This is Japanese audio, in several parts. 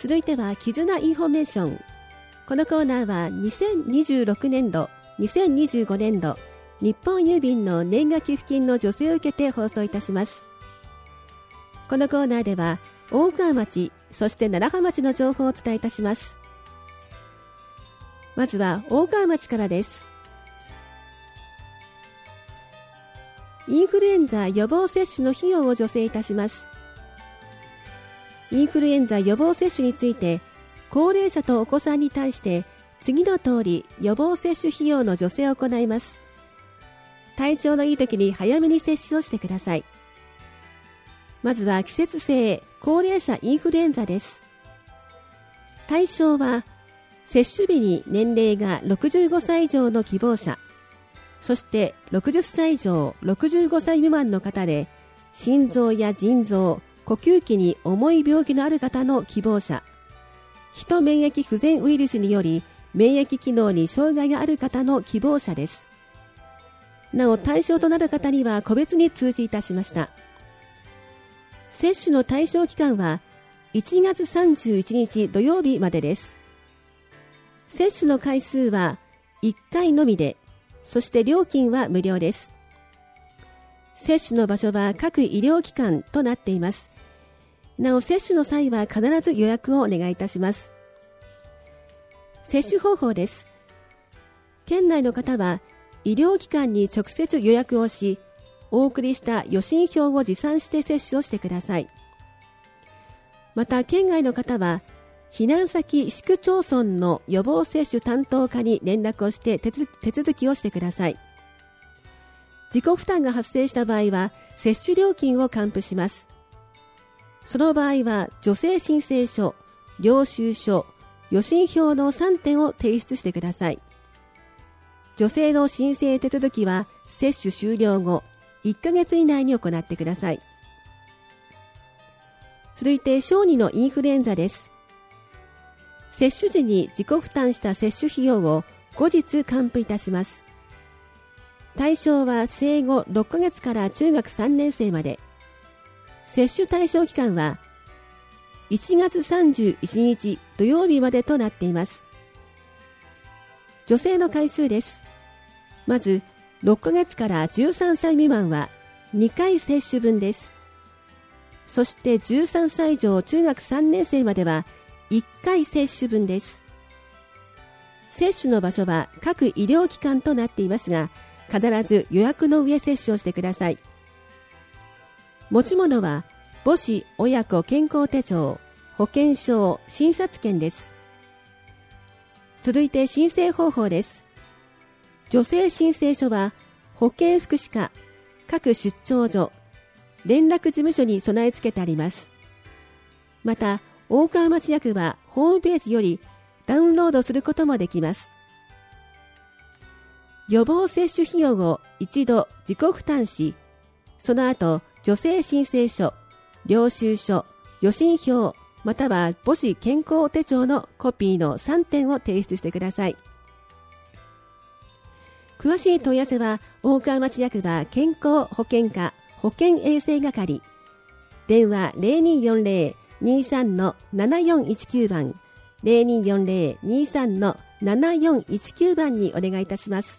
続いては絆インフォメーション。このコーナーは2026年度、2025年度、日本郵便の年賀寄付金の助成を受けて放送いたします。このコーナーでは、大川町、そして楢葉町の情報をお伝えいたします。まずは大川町からです。インフルエンザ予防接種の費用を助成いたします。インフルエンザ予防接種について、高齢者とお子さんに対して次の通り予防接種費用の助成を行います。体調のいい時に早めに接種をしてください。まずは季節性高齢者インフルエンザです。対象は接種日に年齢が65歳以上の希望者、そして60歳以上65歳未満の方で、心臓や腎臓、呼吸器に重い病気のある方の希望者、ヒト免疫不全ウイルスにより免疫機能に障害がある方の希望者です。なお対象となる方には個別に通知いたしました。接種の対象期間は1月31日土曜日までです。接種の回数は1回のみで、そして料金は無料です。接種の場所は各医療機関となっています。なお接種の際は必ず予約をお願いいたします。接種方法です。県内の方は医療機関に直接予約をし、お送りした予診票を持参して接種をしてください。また県外の方は避難先市区町村の予防接種担当課に連絡をして手続きをしてください。自己負担が発生した場合は接種料金を還付します。その場合は助成申請書、領収書、予診票の3点を提出してください。助成の申請手続きは接種終了後1ヶ月以内に行ってください。続いて小児のインフルエンザです。接種時に自己負担した接種費用を後日還付いたします。対象は生後6ヶ月から中学3年生まで。接種対象期間は1月31日土曜日までとなっています。助成の回数です。まず6ヶ月から13歳未満は2回接種分です。そして13歳以上中学3年生までは1回接種分です。接種の場所は各医療機関となっていますが、必ず予約の上接種をしてください。持ち物は母子親子健康手帳、保険証、診察券です。続いて申請方法です。助成申請書は保健福祉課、各出張所、連絡事務所に備え付けてあります。また大川町役はホームページよりダウンロードすることもできます。予防接種費用を一度自己負担し、その後助成申請書、領収書、予診票、または母子健康手帳のコピーの3点を提出してください。詳しい問い合わせは大川町役場健康保険課保健衛生係、電話 0240-23-7419 番 0240-23-7419 番にお願いいたします。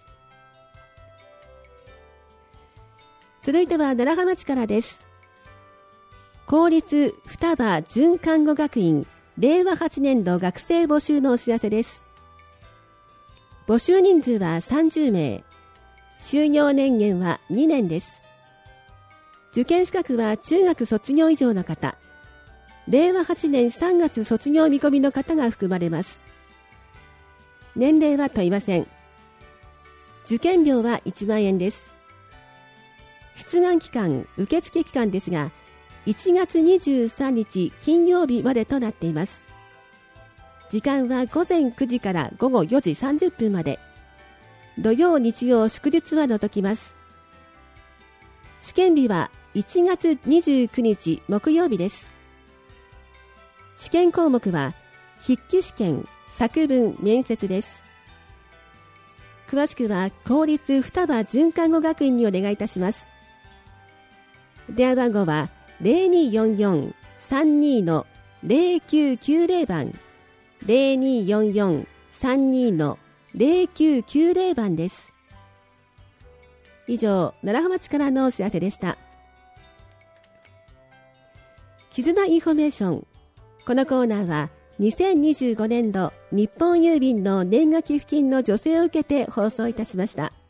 続いては楢葉町からです。公立双葉准看護学院令和8年度学生募集のお知らせです。募集人数は30名。就業年限は2年です。受験資格は中学卒業以上の方。令和8年3月卒業見込みの方が含まれます。年齢は問いません。受験料は1万円です。出願期間、受付期間ですが、1月23日金曜日までとなっています。時間は午前9時から午後4時30分まで。土曜日曜祝日は除きます。試験日は1月29日木曜日です。試験項目は筆記試験、作文、面接です。詳しくは公立双葉准看護学院にお願いいたします。電話番号は 0244-32-11-11 0990番、0244-32-0990番です。以上、楢葉町からのお知らせでした。絆インフォメーション。このコーナーは2025年度日本郵便の年賀寄付金の助成を受けて放送いたしました。